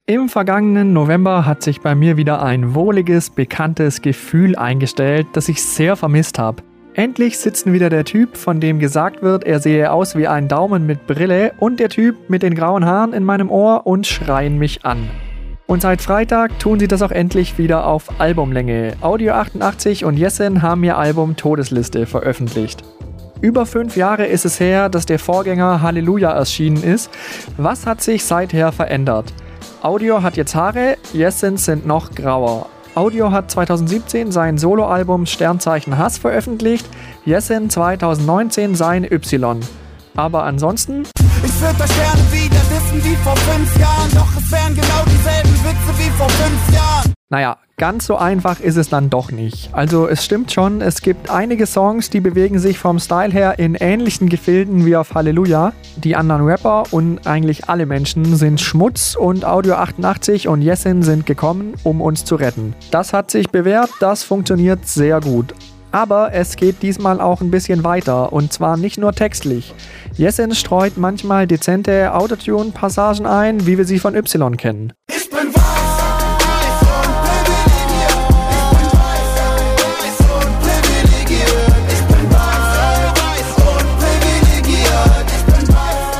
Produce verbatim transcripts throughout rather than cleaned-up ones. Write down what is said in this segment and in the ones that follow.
Im vergangenen November hat sich bei mir wieder ein wohliges, bekanntes Gefühl eingestellt, das ich sehr vermisst habe. Endlich sitzen wieder der Typ, von dem gesagt wird, er sehe aus wie ein Daumen mit Brille, und der Typ mit den grauen Haaren in meinem Ohr und schreien mich an. Und seit Freitag tun sie das auch endlich wieder auf Albumlänge. Audio achtundachtzig und Jessin haben ihr Album Todesliste veröffentlicht. Über fünf Jahre ist es her, dass der Vorgänger Halleluja erschienen ist. Was hat sich seither verändert? Audio hat jetzt Haare, Jessins sind noch grauer. Audio hat zweitausendsiebzehn sein Soloalbum Sternzeichen Hass veröffentlicht, Jessin zweitausendneunzehn sein Y. Aber ansonsten... Ich würde euch gerne wieder wissen wie vor fünf Jahren, doch es wären genau dieselben Witze wie vor fünf Jahren. Naja, ganz so einfach ist es dann doch nicht. Also es stimmt schon, es gibt einige Songs, die bewegen sich vom Style her in ähnlichen Gefilden wie auf Halleluja. Die anderen Rapper und eigentlich alle Menschen sind Schmutz und Audio achtundachtzig und Jessin sind gekommen, um uns zu retten. Das hat sich bewährt, das funktioniert sehr gut. Aber es geht diesmal auch ein bisschen weiter, und zwar nicht nur textlich. Jessin streut manchmal dezente Autotune-Passagen ein, wie wir sie von Y kennen. Ich bin weiß und privilegiert. Ich bin weiß und privilegiert. Ich bin weiß und privilegiert. Ich bin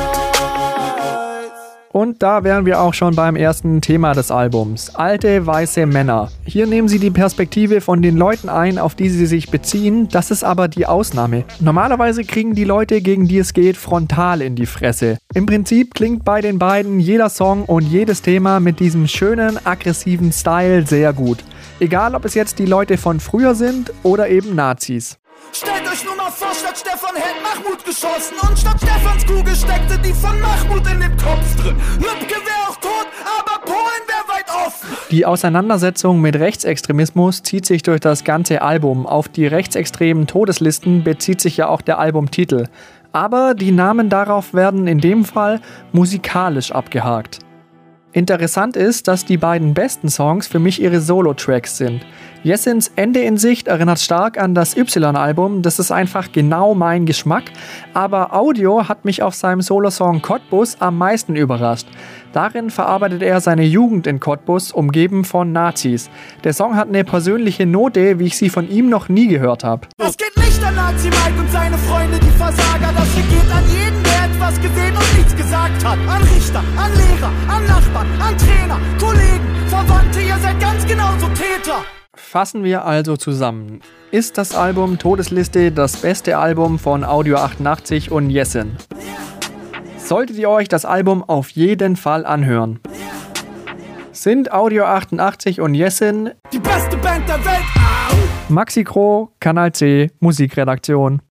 weiß. Und da wären wir auch schon beim ersten Thema des Albums. Alte, weiße Männer. Hier nehmen sie die Perspektive von den Leuten ein, auf die sie sich beziehen. Das ist aber die Ausnahme. Normalerweise kriegen die Leute, gegen die es geht, frontal in die Fresse. Im Prinzip klingt bei den beiden jeder Song und jedes Thema mit diesem schönen, aggressiven Style sehr gut. Egal, ob es jetzt die Leute von früher sind oder eben Nazis. Stellt euch nur mal vor, statt Stefan hätte Mahmoud geschossen und statt Stefans Kugel steckte die von Mahmoud in dem Kopf drin. Lübcke wär auch tot, aber Polen wär weit offen. Die Auseinandersetzung mit Rechtsextremismus zieht sich durch das ganze Album. Auf die rechtsextremen Todeslisten bezieht sich ja auch der Albumtitel. Aber die Namen darauf werden in dem Fall musikalisch abgehakt. Interessant ist, dass die beiden besten Songs für mich ihre Solo-Tracks sind. Jessins Ende in Sicht erinnert stark an das Y-Album, das ist einfach genau mein Geschmack, aber Audio hat mich auf seinem Solosong Cottbus am meisten überrascht. Darin verarbeitet er seine Jugend in Cottbus, umgeben von Nazis. Der Song hat eine persönliche Note, wie ich sie von ihm noch nie gehört habe. Das geht nicht an Nazi Mike und seine Freunde, die Versager, das hier geht an jeden, der etwas gesehen und nichts gesagt hat. An Richter, an Lehrer, an Nachbarn, an Trainer, Kollegen, Verwandte, ihr seid ganz genauso Täter. Fassen wir also zusammen. Ist das Album Todesliste das beste Album von Audio achtundachtzig und Jessin? Solltet ihr euch das Album auf jeden Fall anhören. Sind Audio achtundachtzig und Jessin die beste Band der Welt? Maxi Kro, Kanal C, Musikredaktion.